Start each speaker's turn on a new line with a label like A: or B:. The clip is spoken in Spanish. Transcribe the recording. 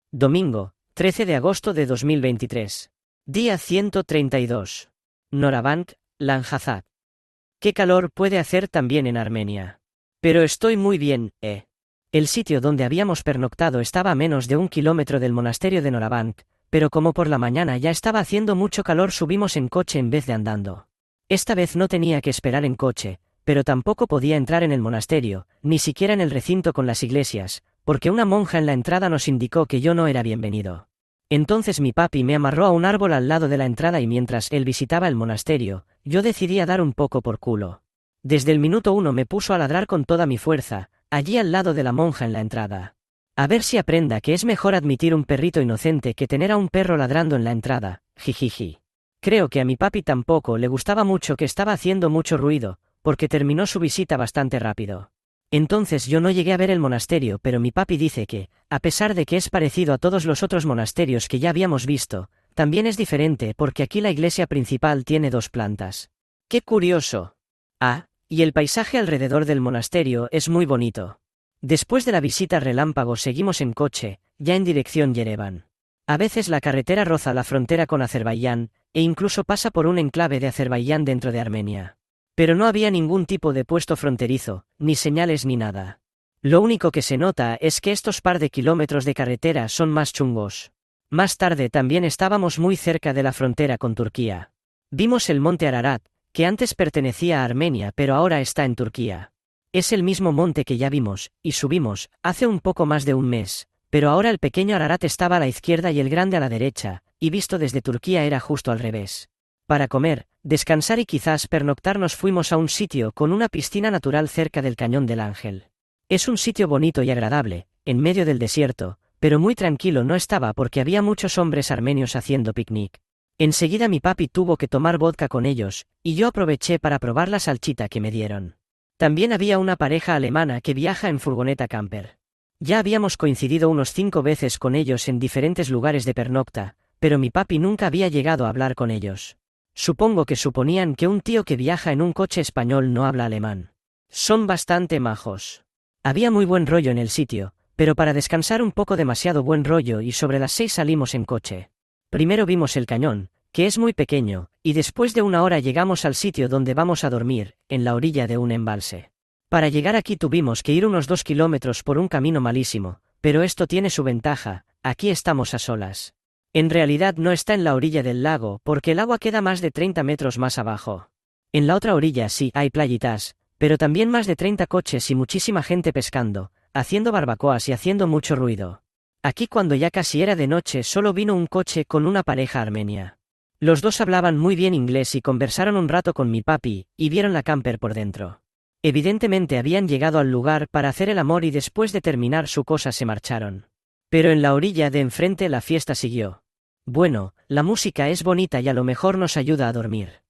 A: Domingo, 13 de agosto de 2023. Día 132. Norabank, Lanjazad. ¿Qué calor puede hacer también en Armenia? Pero estoy muy bien, ¿eh? El sitio donde habíamos pernoctado estaba a menos de 1 kilómetro del monasterio de Norabank, pero como por la mañana ya estaba haciendo mucho calor subimos en coche en vez de andando. Esta vez no tenía que esperar en coche, pero tampoco podía entrar en el monasterio, ni siquiera en el recinto con las iglesias, porque una monja en la entrada nos indicó que yo no era bienvenido. Entonces mi papi me amarró a un árbol al lado de la entrada y mientras él visitaba el monasterio, yo decidí a dar un poco por culo. Desde el minuto 1 me puso a ladrar con toda mi fuerza, allí al lado de la monja en la entrada. A ver si aprenda que es mejor admitir un perrito inocente que tener a un perro ladrando en la entrada, jijiji. Creo que a mi papi tampoco le gustaba mucho que estaba haciendo mucho ruido, porque terminó su visita bastante rápido. Entonces yo no llegué a ver el monasterio, pero mi papi dice que, a pesar de que es parecido a todos los otros monasterios que ya habíamos visto, también es diferente porque aquí la iglesia principal tiene 2 plantas. ¡Qué curioso! Ah, y el paisaje alrededor del monasterio es muy bonito. Después de la visita relámpago seguimos en coche, ya en dirección Yerevan. A veces la carretera roza la frontera con Azerbaiyán, e incluso pasa por un enclave de Azerbaiyán dentro de Armenia. Pero no había ningún tipo de puesto fronterizo, ni señales ni nada. Lo único que se nota es que estos par de kilómetros de carretera son más chungos. Más tarde también estábamos muy cerca de la frontera con Turquía. Vimos el monte Ararat, que antes pertenecía a Armenia pero ahora está en Turquía. Es el mismo monte que ya vimos, y subimos, hace un poco más de un mes, pero ahora el pequeño Ararat estaba a la izquierda y el grande a la derecha, y visto desde Turquía era justo al revés. Para comer, descansar y quizás pernoctar nos fuimos a un sitio con una piscina natural cerca del Cañón del Ángel. Es un sitio bonito y agradable, en medio del desierto, pero muy tranquilo no estaba porque había muchos hombres armenios haciendo picnic. Enseguida mi papi tuvo que tomar vodka con ellos, y yo aproveché para probar la salchita que me dieron. También había una pareja alemana que viaja en furgoneta camper. Ya habíamos coincidido unos 5 veces con ellos en diferentes lugares de pernocta, pero mi papi nunca había llegado a hablar con ellos. Supongo que suponían que un tío que viaja en un coche español no habla alemán. Son bastante majos. Había muy buen rollo en el sitio, pero para descansar un poco demasiado buen rollo y sobre las 6 salimos en coche. Primero vimos el cañón, que es muy pequeño, y después de una hora llegamos al sitio donde vamos a dormir, en la orilla de un embalse. Para llegar aquí tuvimos que ir unos 2 kilómetros por un camino malísimo, pero esto tiene su ventaja, aquí estamos a solas. En realidad no está en la orilla del lago porque el agua queda más de 30 metros más abajo. En la otra orilla sí hay playitas, pero también más de 30 coches y muchísima gente pescando, haciendo barbacoas y haciendo mucho ruido. Aquí cuando ya casi era de noche solo vino un coche con una pareja armenia. Los dos hablaban muy bien inglés y conversaron un rato con mi papi, y vieron la camper por dentro. Evidentemente habían llegado al lugar para hacer el amor y después de terminar su cosa se marcharon. Pero en la orilla de enfrente la fiesta siguió. Bueno, la música es bonita y a lo mejor nos ayuda a dormir.